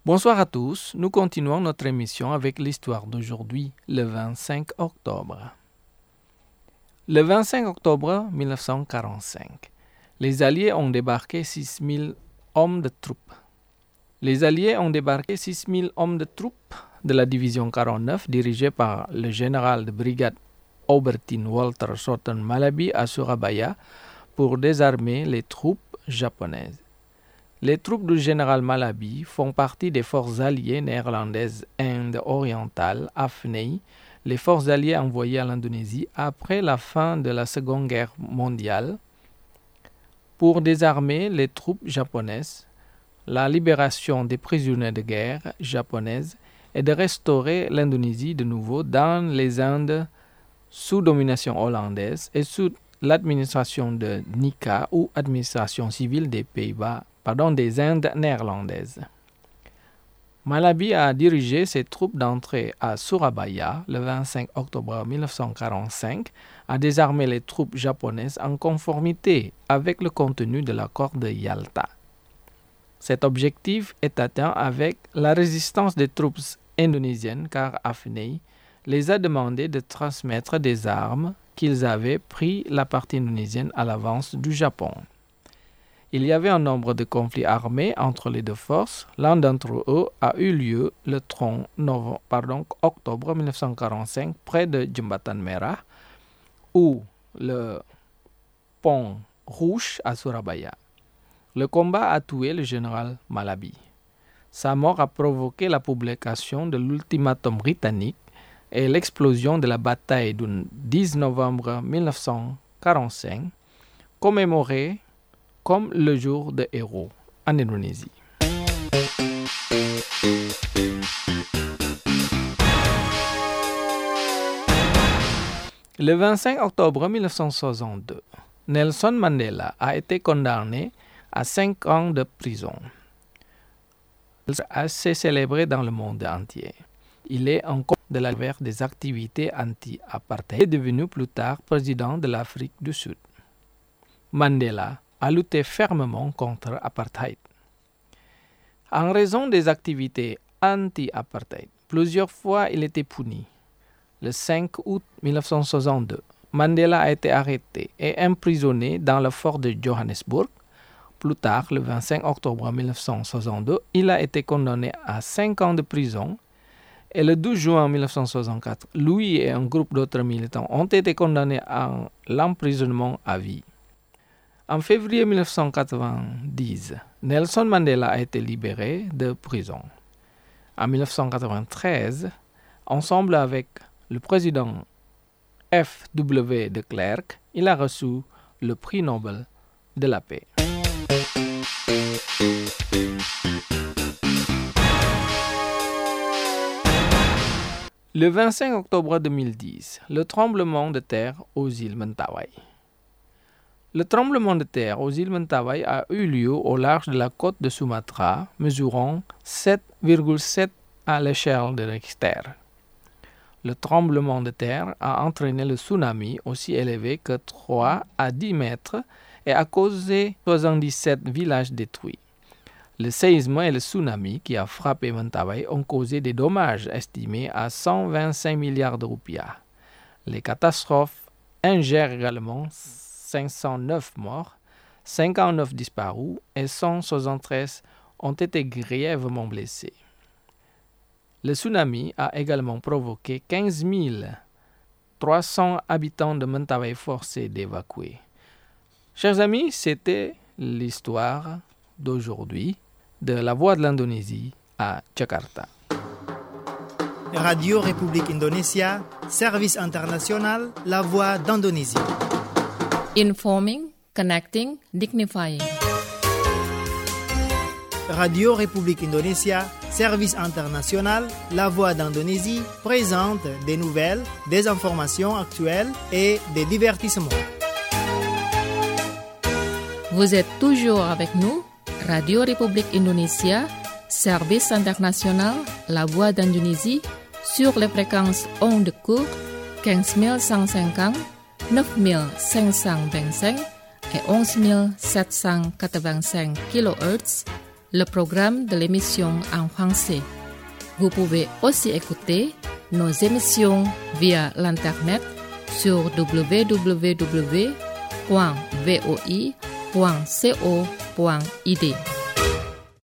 Bonsoir à tous, nous continuons notre émission avec l'histoire d'aujourd'hui, le 25 octobre. Le 25 octobre 1945, les Alliés ont débarqué 6000 hommes de troupes. Les Alliés ont débarqué 6000 hommes de troupes de la division 49 dirigée par le général de brigade Aubertin Walter Shorten Malaby à Surabaya pour désarmer les troupes japonaises. Les troupes du général Malaby font partie des forces alliées néerlandaises Inde orientale, AFNEI, les forces alliées envoyées à l'Indonésie après la fin de la Seconde Guerre mondiale pour désarmer les troupes japonaises, la libération des prisonniers de guerre japonaises et de restaurer l'Indonésie de nouveau dans les Indes sous domination hollandaise et sous l'administration de Nika ou administration civile des des Indes néerlandaises. Malaby a dirigé ses troupes d'entrée à Surabaya le 25 octobre 1945 à désarmer les troupes japonaises en conformité avec le contenu de l'accord de Yalta. Cet objectif est atteint avec la résistance des troupes indonésiennes car AFNEI les a demandé de transmettre des armes qu'ils avaient pris la partie indonésienne à l'avance du Japon. Il y avait un nombre de conflits armés entre les deux forces. L'un d'entre eux a eu lieu le 30 octobre 1945 près de Jembatan Merah ou le pont Rouge à Surabaya. Le combat a tué le général Malaby. Sa mort a provoqué la publication de l'ultimatum britannique et l'explosion de la bataille du 10 novembre 1945, commémorée comme le jour des héros en Indonésie. Le 25 octobre 1962, Nelson Mandela a été condamné à 5 ans de prison. Assez célébré dans le monde entier. Il est en compte de la guerre des activités anti-apartheid et est devenu plus tard président de l'Afrique du Sud. Mandela a lutté fermement contre l'apartheid. En raison des activités anti-apartheid, plusieurs fois il était puni. Le 5 août 1962, Mandela a été arrêté et emprisonné dans le fort de Johannesburg. Plus tard, le 25 octobre 1962, il a été condamné à 5 ans de prison. Et le 12 juin 1964, lui et un groupe d'autres militants ont été condamnés à l'emprisonnement à vie. En février 1990, Nelson Mandela a été libéré de prison. En 1993, ensemble avec le président F.W. de Klerk, il a reçu le prix Nobel de la paix. Le 25 octobre 2010, le tremblement de terre aux îles Mentawai. Le tremblement de terre aux îles Mentawai a eu lieu au large de la côte de Sumatra, mesurant 7,7 à l'échelle de Richter. Le tremblement de terre a entraîné le tsunami aussi élevé que 3 à 10 mètres et a causé 77 villages détruits. Le séisme et le tsunami qui a frappé Mentawai ont causé des dommages estimés à 125 milliards de roupias. Les catastrophes ingèrent également 509 morts, 59 disparus et 173 ont été grièvement blessés. Le tsunami a également provoqué 15 300 habitants de Mentawai forcés d'évacuer. Chers amis, c'était l'histoire d'aujourd'hui de la Voix de l'Indonésie à Jakarta. Radio République Indonésia, service international, la Voix d'Indonésie. Informing, connecting, dignifying. Radio République Indonésia, service international, la Voix d'Indonésie, présente des nouvelles, des informations actuelles et des divertissements. Vous êtes toujours avec nous, Radio République Indonésia, service international, la Voix d'Indonésie, sur les fréquences ondes courtes 15150, 9525 et 11785 kHz le programme de l'émission en français. Vous pouvez aussi écouter nos émissions via l'Internet sur www.voi.co.id.